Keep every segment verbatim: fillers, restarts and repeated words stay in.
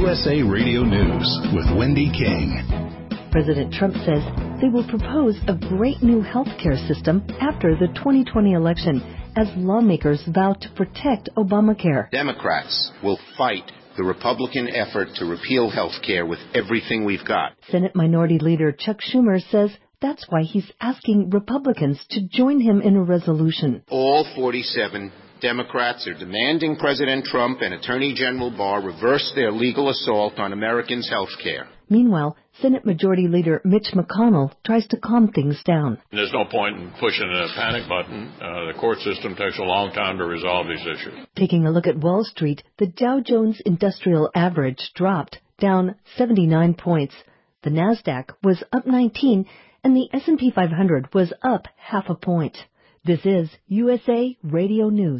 U S A Radio News with Wendy King. President Trump says they will propose a great new health care system after the twenty twenty election as lawmakers vow to protect Obamacare. Democrats will fight the Republican effort to repeal health care with everything we've got. Senate Minority Leader Chuck Schumer says that's why he's asking Republicans to join him in a resolution. All forty-seven Democrats are demanding President Trump and Attorney General Barr reverse their legal assault on Americans' health care. Meanwhile, Senate Majority Leader Mitch McConnell tries to calm things down. There's no point in pushing a panic button. Uh, the court system takes a long time to resolve these issues. Taking a look at Wall Street, the Dow Jones Industrial Average dropped, down seventy-nine points. The Nasdaq was up nineteen, and the S and P five hundred was up half a point. This is U S A Radio News.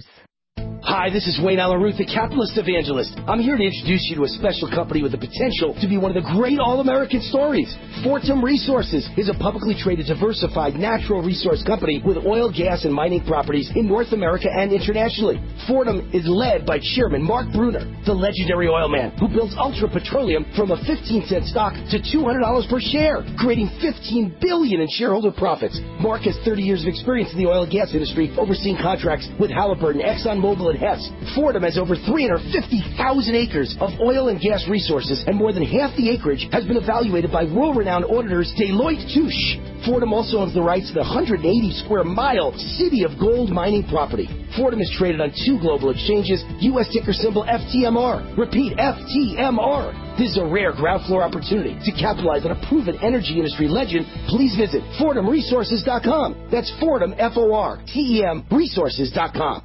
Hi, this is Wayne Alaruth, the capitalist evangelist. I'm here to introduce you to a special company with the potential to be one of the great all-American stories. Fortum Resources is a publicly traded, diversified natural resource company with oil, gas, and mining properties in North America and internationally. Fortum is led by Chairman Mark Brunner, the legendary oil man who built Ultra Petroleum from a fifteen cent stock to two hundred dollars per share, creating fifteen billion dollars in shareholder profits. Mark has thirty years of experience in the oil and gas industry, overseeing contracts with Halliburton, ExxonMobil, and Hess. Fortum has over three hundred fifty thousand acres of oil and gas resources, and more than half the acreage has been evaluated by world-renowned auditors Deloitte Touche. Fortum also owns the rights to the one hundred eighty square mile City of Gold mining property. Fortum is traded on two global exchanges, U S ticker symbol F T M R. Repeat, F T M R. This is a rare ground floor opportunity to capitalize on a proven energy industry legend. Please visit Fortum Resources dot com. That's Fortum, F O R T E M, Resources dot com.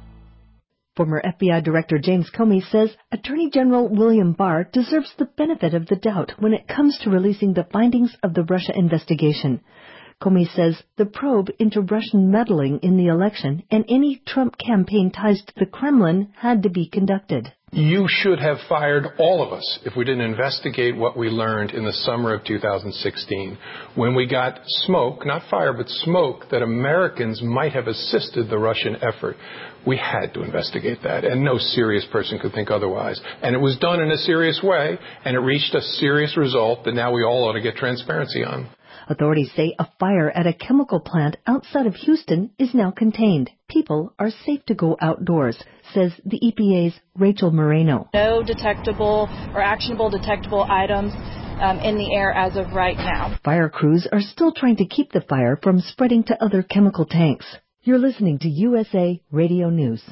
Former F B I Director James Comey says Attorney General William Barr deserves the benefit of the doubt when it comes to releasing the findings of the Russia investigation. Comey says the probe into Russian meddling in the election and any Trump campaign ties to the Kremlin had to be conducted. You should have fired all of us if we didn't investigate what we learned in the summer of two thousand sixteen, when we got smoke, not fire, but smoke, that Americans might have assisted the Russian effort. We had to investigate that, and no serious person could think otherwise. And it was done in a serious way, and it reached a serious result that now we all ought to get transparency on. Authorities say a fire at a chemical plant outside of Houston is now contained. People are safe to go outdoors, says the E P A's Rachel Moreno. No detectable or actionable detectable items um, in the air as of right now. Fire crews are still trying to keep the fire from spreading to other chemical tanks. You're listening to U S A Radio News.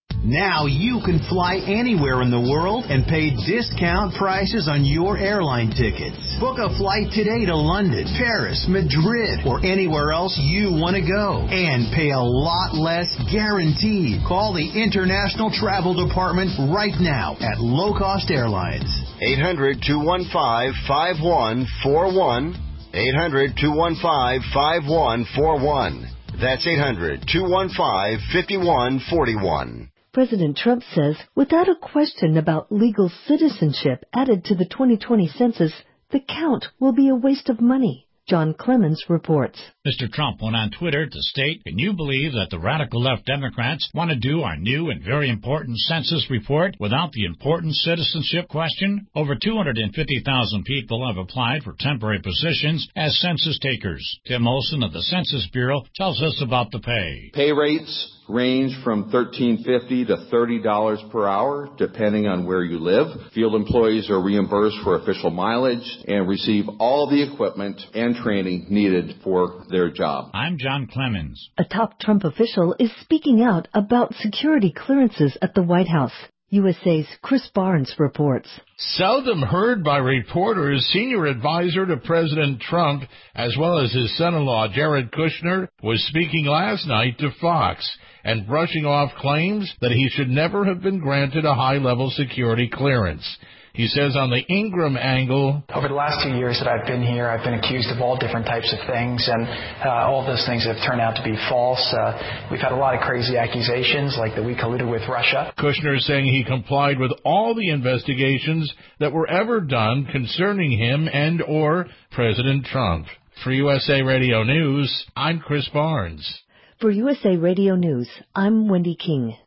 Now you can fly anywhere in the world and pay discount prices on your airline tickets. Book a flight today to London, Paris, Madrid, or anywhere else you want to go. And pay a lot less guaranteed. Call the International Travel Department right now at Low Cost Airlines. eight hundred, two one five, five one four one. eight hundred, two one five, five one four one. That's eight hundred, two one five, five one four one. President Trump says without a question about legal citizenship added to the twenty twenty census, the count will be a waste of money. John Clemens reports. Mister Trump went on Twitter to state, "Can you believe that the radical left Democrats want to do our new and very important census report without the important citizenship question? Over two hundred fifty thousand people have applied for temporary positions as census takers." Tim Olson of the Census Bureau tells us about the pay. Pay rates range from thirteen fifty to thirty dollars per hour, depending on where you live. Field employees are reimbursed for official mileage and receive all the equipment and training needed for their job. I'm John Clemens. A top Trump official is speaking out about security clearances at the White House. U S A's Chris Barnes reports. Seldom heard by reporters, senior advisor to President Trump, as well as his son-in-law Jared Kushner, was speaking last night to Fox and brushing off claims that he should never have been granted a high-level security clearance. He says on the Ingram angle, over the last two years that I've been here, I've been accused of all different types of things, and uh, all of those things have turned out to be false. Uh, we've had a lot of crazy accusations, like that we colluded with Russia. Kushner saying he complied with all the investigations that were ever done concerning him and or President Trump. For U S A Radio News, I'm Chris Barnes. For U S A Radio News, I'm Wendy King.